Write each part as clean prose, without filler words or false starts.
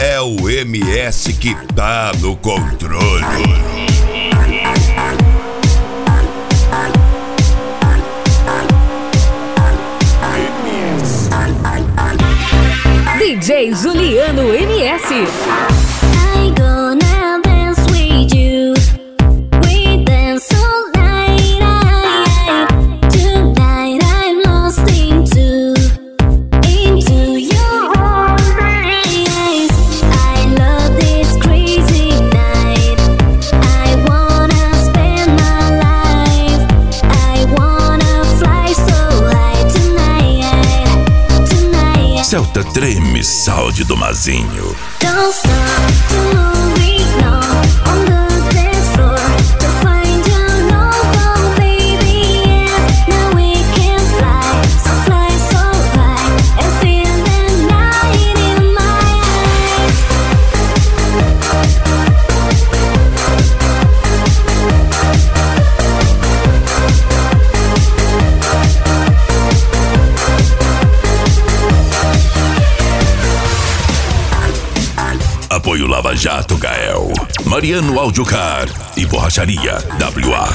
É o MS que tá no controle. DJ Juliano MS. I gonna dance with you. We dance all night. Tonight I'm lost into your eyes. I love this crazy night. I wanna spend my life. I wanna fly so high tonight. Celta Treme Sound do Mazinho. Don't stop to move now on the dance floor to find your logo, baby. Yeah, now we can fly so high and feel the night in my eyes. Apoio Lava Jato Gael, Mariano Audiocar e Borracharia WA.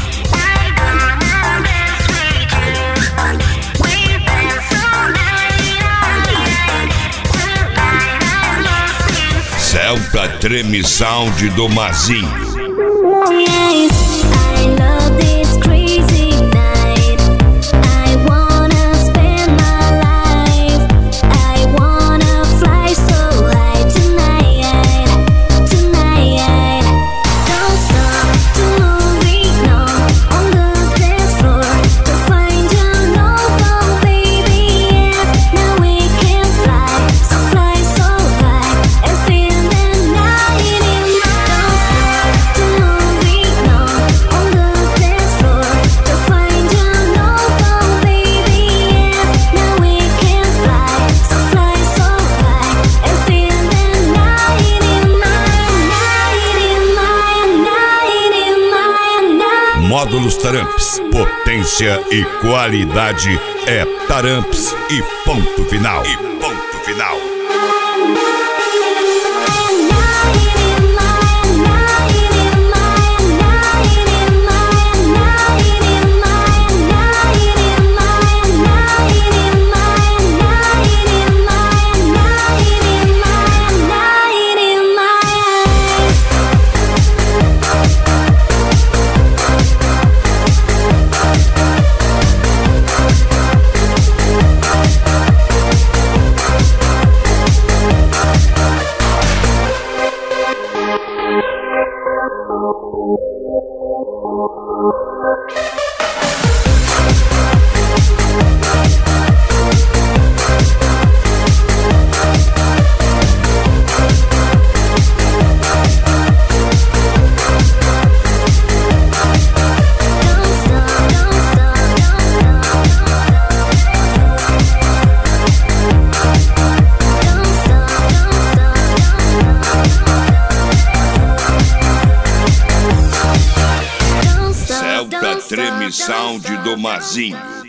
Celta Treme Sound do Mazinho. Yes, I love this crazy night. I wanna spend my life. I wanna fly so high tonight. Don't stop to move now on the dance floor to find your logo, baby. Yeah, now we can fly so high and feel the night in my eyes. Don't stop to move now on the dance floor to find your logo, baby. Yeah, now we can fly so high and feel the night in my night. Módulos Taramps, potência e qualidade é Taramps e ponto final. Celta Treme Sound do Mazinho.